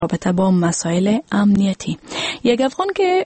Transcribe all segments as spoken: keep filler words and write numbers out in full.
رابطه با مسائل امنیتی. یک افغان که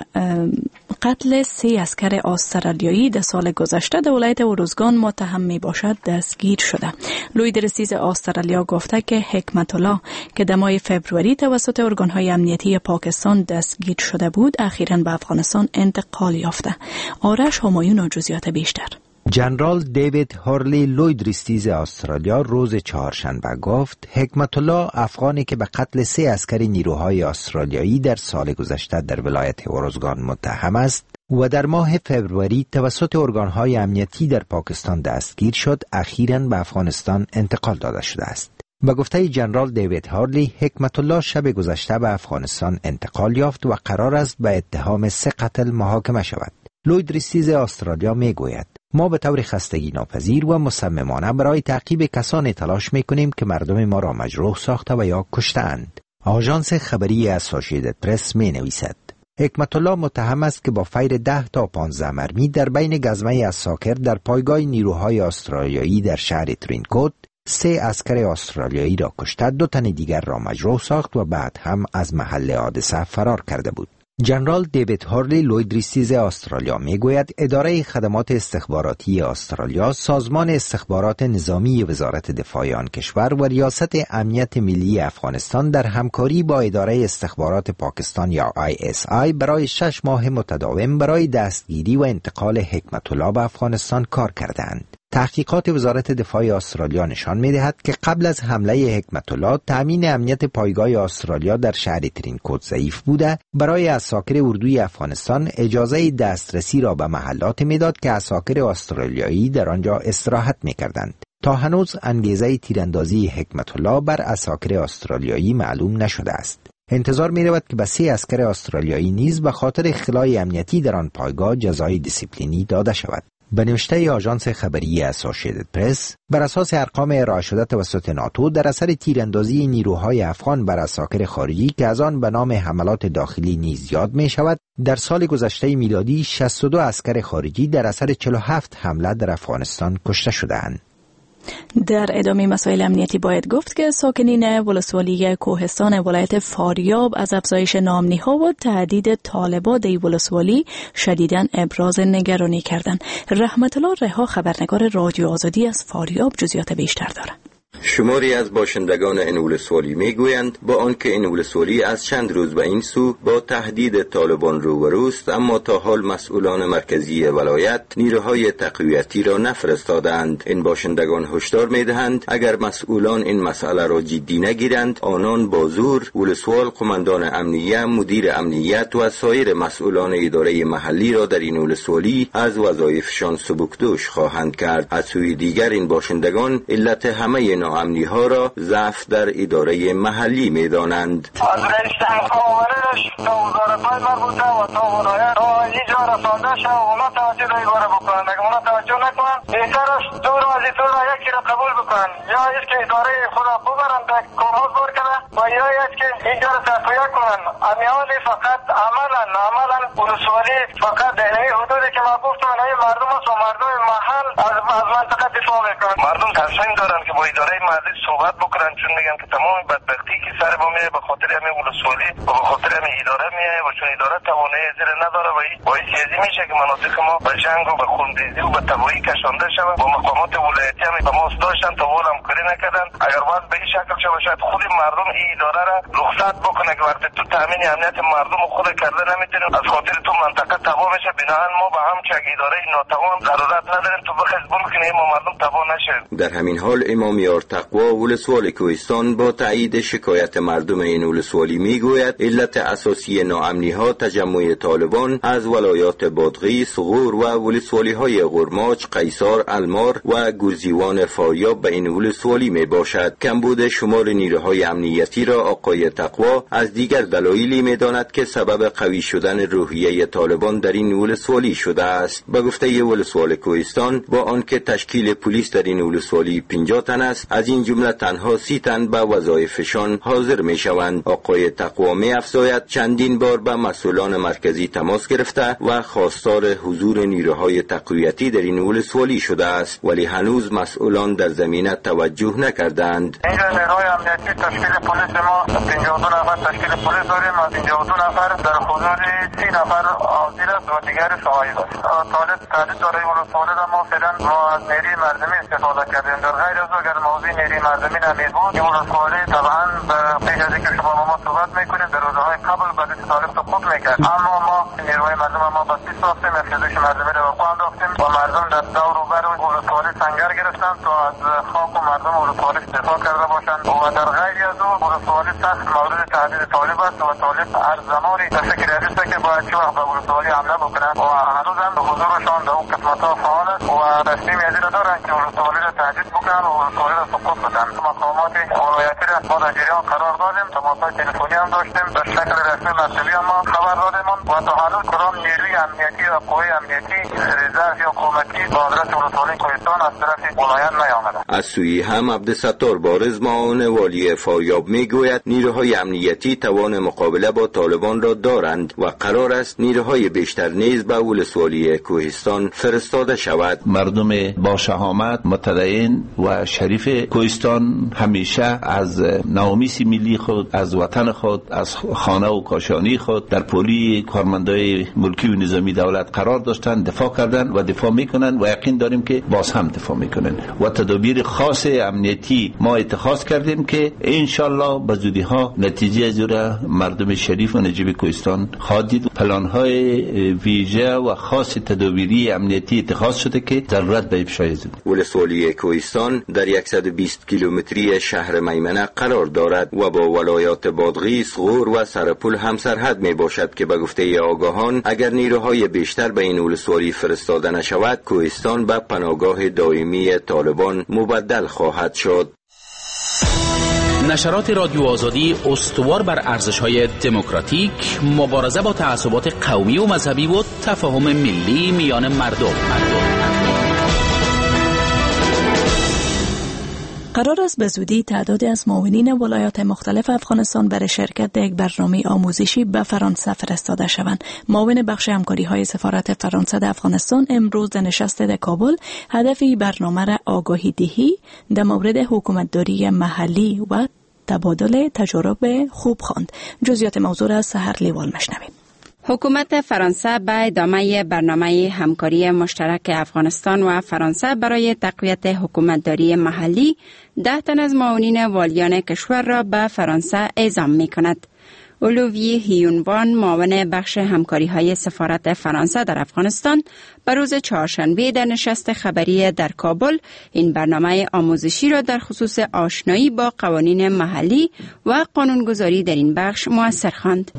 قتل سه عسکر استرالیایی در سال گذشته در ولایت اروزگان متهم می باشد دستگیر شده. لوی درستیز استرالیا گفته که حکمت الله که در ماه فوریه توسط ارگان‌های امنیتی پاکستان دستگیر شده بود اخیراً به افغانستان انتقال یافته. آرش همایون و جزئیات بیشتر. جنرال دیوید هارلی لوی درستیز استرالیا روز چهارشنبه گفت حکمت الله افغانی که به قتل سه عسکر نیروهای استرالیایی در سال گذشته در ولایت اروزگان متهم است و در ماه فوریه توسط ارگانهای امنیتی در پاکستان دستگیر شد اخیراً به افغانستان انتقال داده شده است. به گفته جنرال دیوید هارلی حکمت الله شب گذشته به افغانستان انتقال یافت و قرار است به اتهام سه قتل محاکمه شود. لوی درستیز استرالیا می گوید ما به طور خستگی ناپذیر و مصممانه برای تعقیب کسانی تلاش می کنیم که مردم ما را مجروح ساخته و یا کشتند. آژانس خبری اسوسییتد پرس می نویسد حکمت الله متهم است که با فیر ده تا پانزده مرمی در بین گزمه عساکر در پایگاه نیروهای استرالیایی در شهر ترینکوت سه عسکر استرالیایی را کشته، دو تن دیگر را مجروح ساخت و بعد هم از محل حادثه فرار کرده بود. جنرال دیوید هارلی لوی درستیز استرالیا می گوید اداره خدمات استخباراتی استرالیا، سازمان استخبارات نظامی وزارت دفاع آن کشور و ریاست امنیت ملی افغانستان در همکاری با اداره استخبارات پاکستان یا آی اس آی برای شش ماه متداوم برای دستگیری و انتقال حکمت الله به افغانستان کار کردند. تحقیقات وزارت دفاع استرالیا نشان می‌دهد که قبل از حمله حکمت الله تامین امنیت پایگاه استرالیا در شهر ترینکوت ضعیف بوده. برای عساکر اردوی افغانستان اجازه دسترسی را به محلات میداد که عساکر استرالیایی در آنجا استراحت می‌کردند. تا هنوز انگیزه تیراندازی حکمت الله بر عساکر استرالیایی معلوم نشده است. انتظار می رود که به سه عسکر استرالیایی نیز به خاطر اخلای امنیتی در آن پایگاه جزای دیسیپلینی داده شود. به نوشته آژانس خبری اسوسییتد پرس، بر اساس ارقام ارائه شده توسط ناتو در اثر تیراندازی نیروهای افغان بر عساکر خارجی که از آن به نام حملات داخلی نیز یاد می شود، در سال گذشته میلادی شصت و دو عسکر خارجی در اثر چهل و هفت حمله در افغانستان کشته شدند. در ادامه مسائل امنیتی باید گفت که ساکنین ولسوالی کوهستان ولایت فاریاب از افزایش ناامنی‌ها و تهدید طالبان در ولسوالی شدیداً ابراز نگرانی کردند. رحمت الله رها خبرنگار رادیو آزادی از فاریاب جزئیات بیشتر دارد. شماری از باشندگان این ولسوالی میگویند با آنکه این ولسوالی از چند روز به این سو با تهدید طالبان روبروست، اما تا حال مسئولان مرکزی ولایت نیروهای تقویتی را نفرستادند. این باشندگان هشدار میدهند اگر مسئولان این مسئله را جدی نگیرند، آنان با زور ولسوال، قماندان امنیه، مدیر امنیت و سایر مسئولان اداره محلی را در این ولسوالی از وظایفشان سبکدوش خواهند کرد. از سوی دیگر این باشندگان علت همه ناامنی ها را ضعف در اداره محلی می دانند. از رئیس حکومتش تا وزارت‌های مربوطه و تا ولایت تا اینجا رسانده شد و اونا توجه به این باره بکنند. اگر اونا توجه نکنند بهتر است دور از این دور یکی را قبول بکنند، یا است که اداره خود را ببرند به کارمز بار کنه و یا است که اینجا را تقویه کنند. امیالی فقط عملا عملا ولسوالی فقط در این حدودی که ما گفتم این مردم است و مردم محل از از منطقه دفاع میکنند. مردم تصمیم دارند که با اداره محلی صحبت بکنن، چون میگن که تمام بدبختی که سر ما میاد به خاطر همین ولسوالی و به خاطر همین اداره میاد و چون اداره توانایی زیر نداره و این باعث چیزی میشه که مناطق ما به جنگ و به خونریزی و به تباهی کشانده شود. با مقامات ولایتی هم به ما داشتن تا حال همکاری نکردن. اگر باید به این شکل شود شاید خود مردم این اداره را رخصت بکنه که وقتی تو تامین امنیت مردم خود کرده نمیتونیم، از خاطر تو منطقه تباه میشه. بنابراین ما به هم چک اداره ناتوان ضرورت نداریم تو بخش بکنیم ما مردم تباه نشه. در همین حال امام یار تقوا ولسوال کوهستان با تایید شکایت مردم این ولسوالی میگوید علت اساسی ناامنی ها تجمع طالبان از ولایات بادغی، سغور و ولسوالی های غرماچ، قیصار، المار و گرزیوان فاریاب به این ولسوالی می باشد. کمبود شمار نیروهای امنیتی را آقای تقوا از دیگر دلایلی می داند که سبب قوی شدن روحیه طالبان در این ولسوالی شده است. به گفته ولسوال کوهستان با آنکه تشکیل پلیس در این ولسوالی پنجاه تن تن است. از این جمله تنها سی تن به وظایفشان حاضر می شوند. آقای تقوا می افزاید چندین بار به مسئولان مرکزی تماس گرفته و خواستار حضور نیروهای تقویتی در این ولسوالی شده است، ولی هنوز مسئولان در زمینه توجه نکردند. اینجا نیروهای امنیتی تشکیل پلیس ما پنجاه و دو نفر تشکیل پلیس داریم. از پنجاه و دو نفر در حضور سی نفر حاضر است و دیگر شاهد است. طالب تعدید داره ولسوالی را ما فعلا ما از نیروی مردمی استفاده کردیم. در غیر از اگر موضوع نیروی مردمی نمید بود این ولسوالی طبعا پیش از اینکه شما با ما صحبت میکنیم در روزهای قبل بعد طالب سقوط میکرد، اما ما نیروهای مردم ما بسیج ساختیم، احتیاجات مردمی را به پا انداختیم و مردم در دور و بر ولسوالی سنگر گرفتند تا از خاک و مردم ولسوالی دفاع کرده باشند و در غیر از او ولسوالی سخت مورد تهدید طالب است و طالب هر زمانی در فکر است که باید چه وقت به ولسوالی حمله بکنند و هنوز هم به حضورشان در اون قسمت‌ها فعال است و تصمیم از این دارند که ولسوالی را تهدید بکنند و ولسوالی را سقوط بدن. مقامات ولایتی را ما در جریان قرار دادیم، تماس‌های تلفنی هم داشتیم، در شکل رسمی مطلبی هم ما خبر دادیم و تا هنوز کدام نیروی امنیتی و قوه امنیتی رزرو یا حکومتی به آدرس ولسوالی کوهستان از طرف ولایت نیامده. از سوی هم عبدالستار بارز معاون والی فاریاب میگوید نیروهای امنیتی توان مقابله با طالبان را دارند و قرار است نیروهای بیشتر نیز به ولسوالی کوهستان فرستاده شود. مردم با شهامت، متدین و شریف کوهستان همیشه از نامیس ملی خود، از وطن خود، از خانه و کاشانی خود در پولی کارمندای ملکی و نظامی دولت قرار داشتند، دفاع کردند و دفاع میکنند و یقین داریم که باز هم دفاع میکنند و تدابیر خاص امنیتی ما اتخاذ کردیم که انشالله به زودی ها نتیجه از را مردم شریف و نجیب کوهستان خواهد دید. پلان های ویژه و خاص تدابیری امنیتی اتخاذ شده که ضرورت به افشای است. ولسوالی کوهستان در صد و بیست کیلومتری شهر میمنه قرار دارد و با ولایات بادغیس، غور و سرپول هم سرحد می باشد که به گفته آگاهان اگر نیروهای بیشتر به این ولسوالی فرستاده نشود کوهستان به پناهگاه دائمی طالبان مبدل خواهد شد. نشرات رادیو آزادی استوار بر ارزش‌های دموکراتیک، مبارزه با تعصبات قومی و مذهبی و تفاهم ملی میان مردم. قرار است به زودی تعدادی از معاونین ولایات مختلف افغانستان برای شرکت در یک برنامه آموزشی به فرانسه فرستاده شوند. معاون بخش همکاری‌های سفارت فرانسه در افغانستان امروز در نشست در کابل هدف این برنامه را آگاهی دهی در مورد حکومتداری محلی و تبادل تجارب خوب خواند. جزئیات موضوع را سحر لیوال مشنویم. حکومت فرانسه به ادامه برنامه همکاری مشترک افغانستان و فرانسه برای تقویت حکومتداری محلی ده تن از معاونین والیان کشور را به فرانسه اعزام می کند. اولویی هیونوان معاون بخش همکاری‌های سفارت فرانسه در افغانستان به روز چهارشنبه در نشست خبری در کابل این برنامه آموزشی را در خصوص آشنایی با قوانین محلی و قانونگذاری در این بخش مؤثر خواند.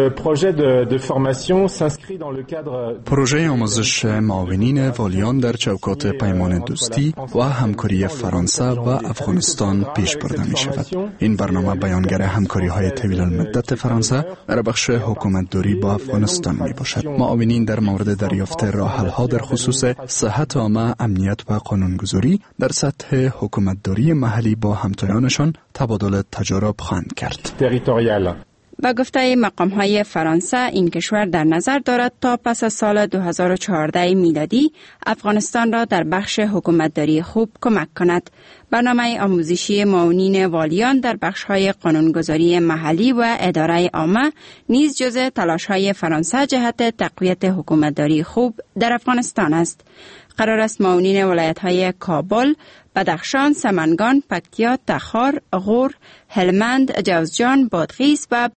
پروژه آموزش معاونین والیان در چوکات پیمان دوستی و همکاری فرانسه و افغانستان پیش برده می شود. این برنامه بیانگر همکاری‌های طویل المدت فرانسه در بخش حکومتداری با افغانستان می باشد. معاونین در مورد دریافت راه‌حل‌ها در خصوص صحت عامه، امنیت و قانونگذاری در سطح حکومتداری محلی با همتایانشان تبادل تجارب خواهند کرد. با گفته مقام‌های فرانسه این کشور در نظر دارد تا پس از سال دو هزار و چهارده میلادی افغانستان را در بخش حکومتداری خوب کمک کند. برنامه آموزشی معاونین والیان در بخش‌های قانونگذاری محلی و اداره عامه نیز جزء تلاش‌های فرانسه جهت تقویت حکومتداری خوب در افغانستان است. قرار است معاونین ولایت‌های کابل، بدخشان، سمنگان، پکتیا، تخار، غور، هلمند، جوزجان، بادغیس و